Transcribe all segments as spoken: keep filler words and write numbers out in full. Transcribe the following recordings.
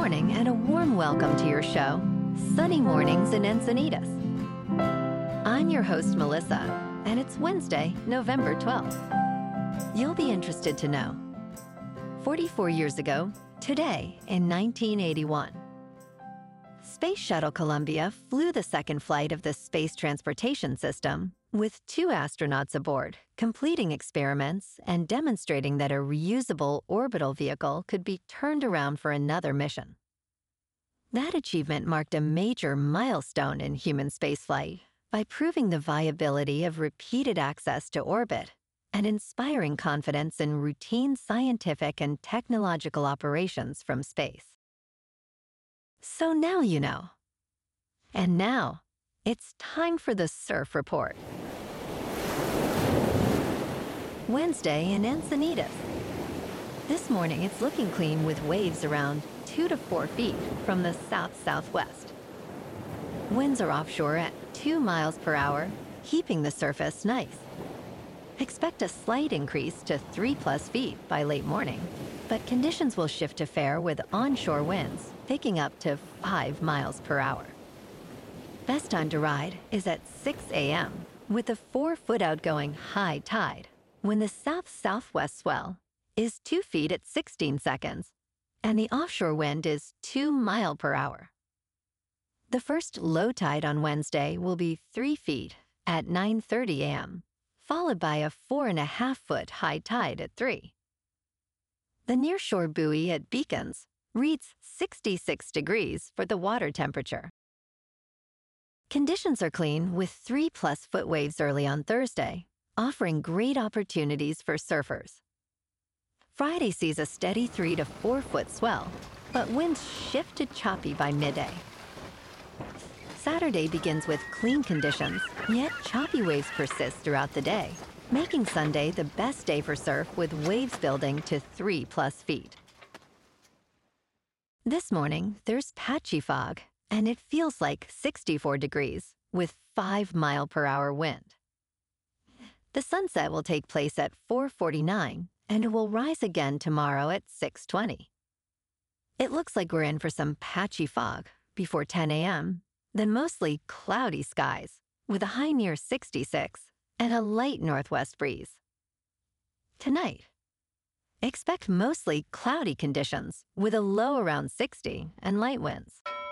morning and a warm welcome to your show, Sunny Mornings in Encinitas. I'm your host, Melissa, and it's Wednesday, November twelfth. You'll be interested to know. forty-four years ago, today in nineteen eighty-one, Space Shuttle Columbia flew the second flight of the Space Transportation System with two astronauts aboard, completing experiments and demonstrating that a reusable orbital vehicle could be turned around for another mission. That achievement marked a major milestone in human spaceflight by proving the viability of repeated access to orbit and inspiring confidence in routine scientific and technological operations from space. So now you know. And now, it's time for the Surf Report. Wednesday in Encinitas. This morning, it's looking clean with waves around two to four feet from the south-southwest. Winds are offshore at two miles per hour, keeping the surface nice. Expect a slight increase to three plus feet by late morning, but conditions will shift to fair with onshore winds picking up to five miles per hour. Best time to ride is at six a.m. with a four-foot outgoing high tide when the south-southwest swell is two feet at sixteen seconds and the offshore wind is two mile per hour. The first low tide on Wednesday will be three feet at nine thirty a.m., followed by a four and a half foot high tide at three. The nearshore buoy at Beacons reads sixty-six degrees for the water temperature. Conditions are clean with three plus foot waves early on Thursday, offering great opportunities for surfers. Friday sees a steady three to four foot swell, but winds shift to choppy by midday. Saturday begins with clean conditions, yet choppy waves persist throughout the day, making Sunday the best day for surf with waves building to three plus feet. This morning, there's patchy fog, and it feels like sixty-four degrees with five mile per hour wind. The sunset will take place at four forty-nine, and it will rise again tomorrow at six twenty. It looks like we're in for some patchy fog before ten a.m., then mostly cloudy skies with a high near sixty-six and a light northwest breeze. Tonight, expect mostly cloudy conditions with a low around sixty and light winds.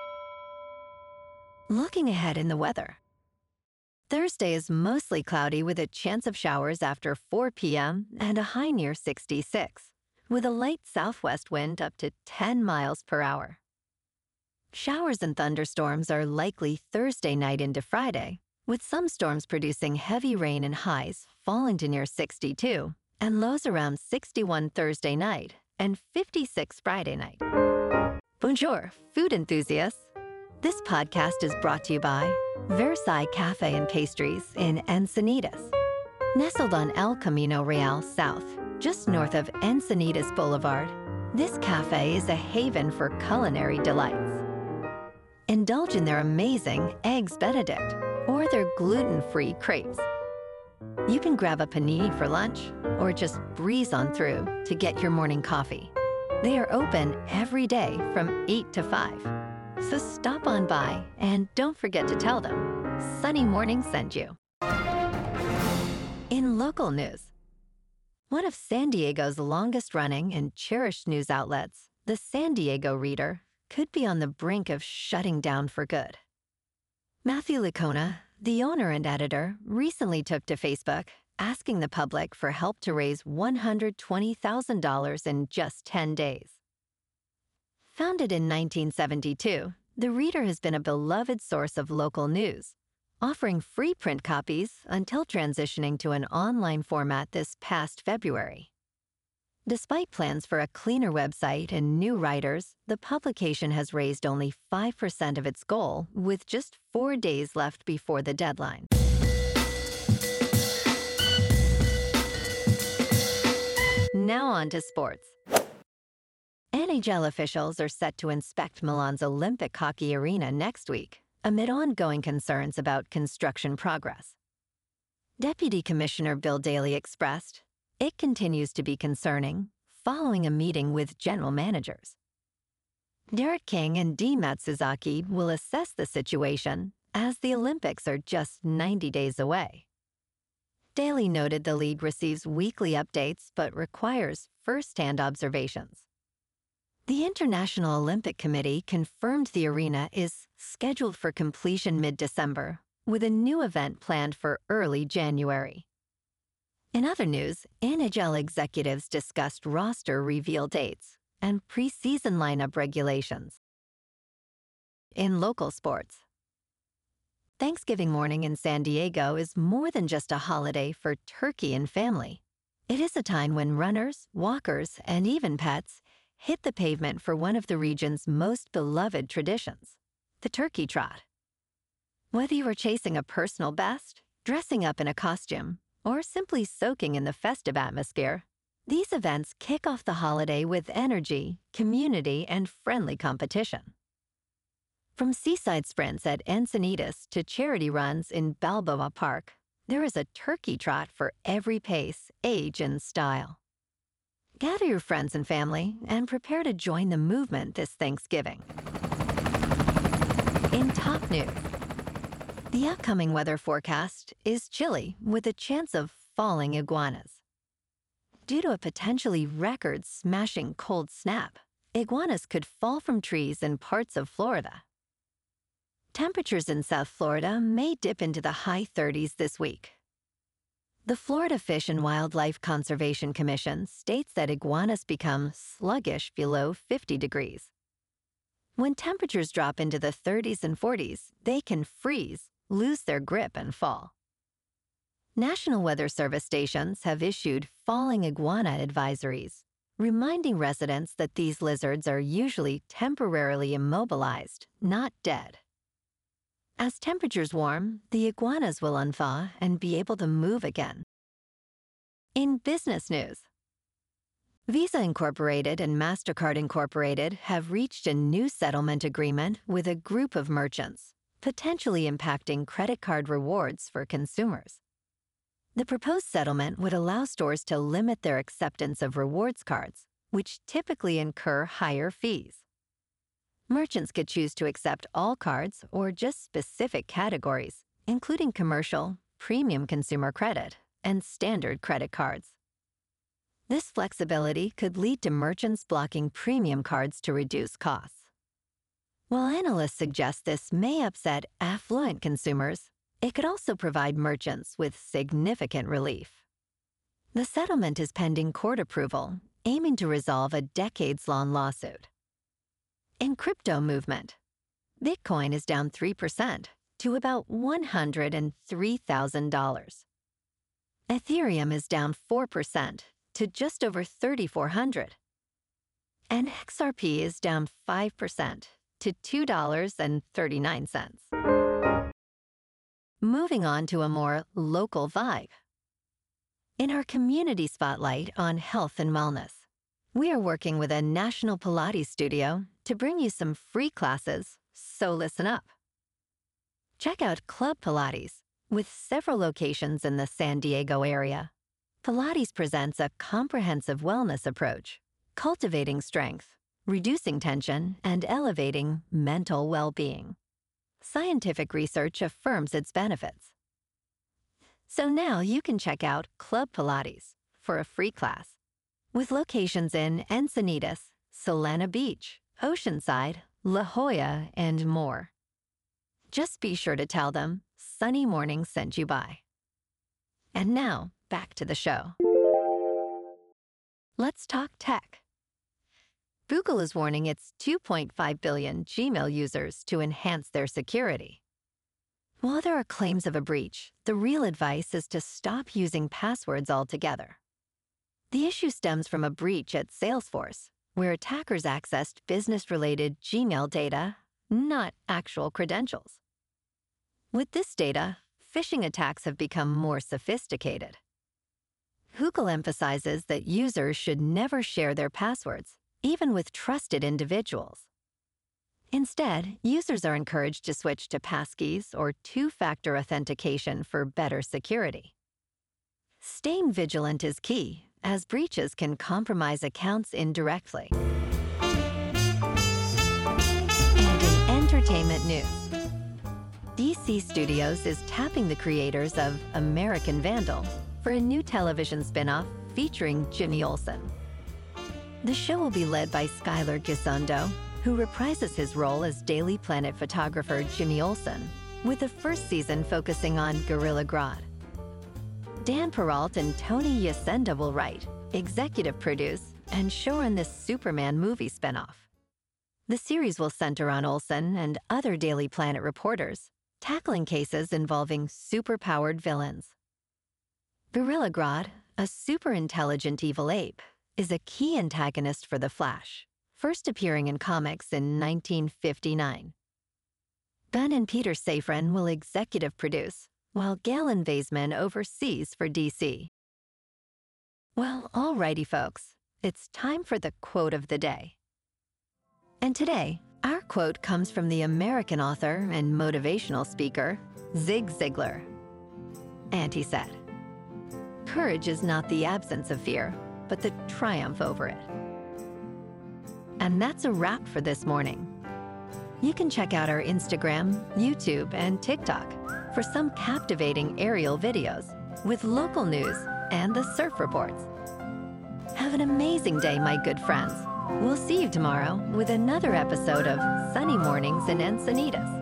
Looking ahead in the weather. Thursday is mostly cloudy with a chance of showers after four p.m. and a high near sixty-six, with a light southwest wind up to ten miles per hour. Showers and thunderstorms are likely Thursday night into Friday, with some storms producing heavy rain and highs falling to near sixty-two and lows around sixty-one Thursday night and fifty-six Friday night. Bonjour, food enthusiasts. This podcast is brought to you by Versailles Cafe and Pastries in Encinitas. Nestled on El Camino Real South, just north of Encinitas Boulevard, this cafe is a haven for culinary delights. Indulge in their amazing Eggs Benedict or their gluten-free crepes. You can grab a panini for lunch or just breeze on through to get your morning coffee. They are open every day from eight to five. So stop on by and don't forget to tell them Sunny Morning sent you. In local news, one of San Diego's longest-running and cherished news outlets, the San Diego Reader, could be on the brink of shutting down for good. Matthew Licona, the owner and editor, recently took to Facebook asking the public for help to raise one hundred twenty thousand dollars in just ten days. Founded in nineteen seventy-two, the Reader has been a beloved source of local news, offering free print copies until transitioning to an online format this past February. Despite plans for a cleaner website and new writers, the publication has raised only five percent of its goal with just four days left before the deadline. Now on to sports. N H L officials are set to inspect Milan's Olympic hockey arena next week, amid ongoing concerns about construction progress. Deputy Commissioner Bill Daley expressed, "It continues to be concerning," following a meeting with general managers. Derek King and Dee Matsuzaki will assess the situation as the Olympics are just ninety days away. Daily noted the league receives weekly updates but requires first-hand observations. The International Olympic Committee confirmed the arena is scheduled for completion mid-December, with a new event planned for early January. In other news, N H L executives discussed roster reveal dates and preseason lineup regulations. In local sports, Thanksgiving morning in San Diego is more than just a holiday for turkey and family. It is a time when runners, walkers, and even pets hit the pavement for one of the region's most beloved traditions, the turkey trot. Whether you are chasing a personal best, dressing up in a costume, or simply soaking in the festive atmosphere, these events kick off the holiday with energy, community, and friendly competition. From seaside sprints at Encinitas to charity runs in Balboa Park, there is a turkey trot for every pace, age, and style. Gather your friends and family and prepare to join the movement this Thanksgiving. In top news, the upcoming weather forecast is chilly with a chance of falling iguanas. Due to a potentially record-smashing cold snap, iguanas could fall from trees in parts of Florida. Temperatures in South Florida may dip into the high thirties this week. The Florida Fish and Wildlife Conservation Commission states that iguanas become sluggish below fifty degrees. When temperatures drop into the thirties and forties, they can freeze, lose their grip, and fall. National Weather Service stations have issued falling iguana advisories, reminding residents that these lizards are usually temporarily immobilized, not dead. As temperatures warm, the iguanas will unthaw and be able to move again. In business news, Visa Incorporated and MasterCard Incorporated have reached a new settlement agreement with a group of merchants, potentially impacting credit card rewards for consumers. The proposed settlement would allow stores to limit their acceptance of rewards cards, which typically incur higher fees. Merchants could choose to accept all cards or just specific categories, including commercial, premium consumer credit, and standard credit cards. This flexibility could lead to merchants blocking premium cards to reduce costs. While analysts suggest this may upset affluent consumers, it could also provide merchants with significant relief. The settlement is pending court approval, aiming to resolve a decades-long lawsuit. In crypto movement, Bitcoin is down three percent to about one hundred three thousand dollars. Ethereum is down four percent to just over three thousand four hundred dollars. And X R P is down five percent to two dollars and thirty-nine cents. Moving on to a more local vibe. In our community spotlight on health and wellness, we are working with a national Pilates studio to bring you some free classes, so listen up. Check out Club Pilates, with several locations in the San Diego area. Pilates presents a comprehensive wellness approach, cultivating strength, reducing tension, and elevating mental well-being. Scientific research affirms its benefits. So now you can check out Club Pilates for a free class, with locations in Encinitas, Solana Beach, Oceanside, La Jolla, and more. Just be sure to tell them Sunny Morning sent you by. And now, back to the show. Let's talk tech. Google is warning its two point five billion Gmail users to enhance their security. While there are claims of a breach, the real advice is to stop using passwords altogether. The issue stems from a breach at Salesforce, where attackers accessed business-related Gmail data, not actual credentials. With this data, phishing attacks have become more sophisticated. Google emphasizes that users should never share their passwords, even with trusted individuals. Instead, users are encouraged to switch to passkeys or two-factor authentication for better security. Staying vigilant is key, as breaches can compromise accounts indirectly. news. D C Studios is tapping the creators of American Vandal for a new television spin-off featuring Jimmy Olsen. The show will be led by Skylar Gisondo, who reprises his role as Daily Planet photographer Jimmy Olsen, with the first season focusing on Gorilla Grodd. Dan Peralt and Tony Yacenda will write, executive produce, and showrun this Superman movie spinoff. The series will center on Olsen and other Daily Planet reporters, tackling cases involving super-powered villains. Gorilla Grodd, a super-intelligent evil ape, is a key antagonist for The Flash, first appearing in comics in nineteen fifty-nine. Ben and Peter Safran will executive produce, while Galen Weisman oversees for D C. Well, alrighty folks, it's time for the quote of the day. And today, our quote comes from the American author and motivational speaker, Zig Ziglar. And he said, "Courage is not the absence of fear, but the triumph over it." And that's a wrap for this morning. You can check out our Instagram, YouTube, and TikTok for some captivating aerial videos with local news and the surf reports. Have an amazing day, my good friends. We'll see you tomorrow with another episode of Sunny Mornings in Encinitas.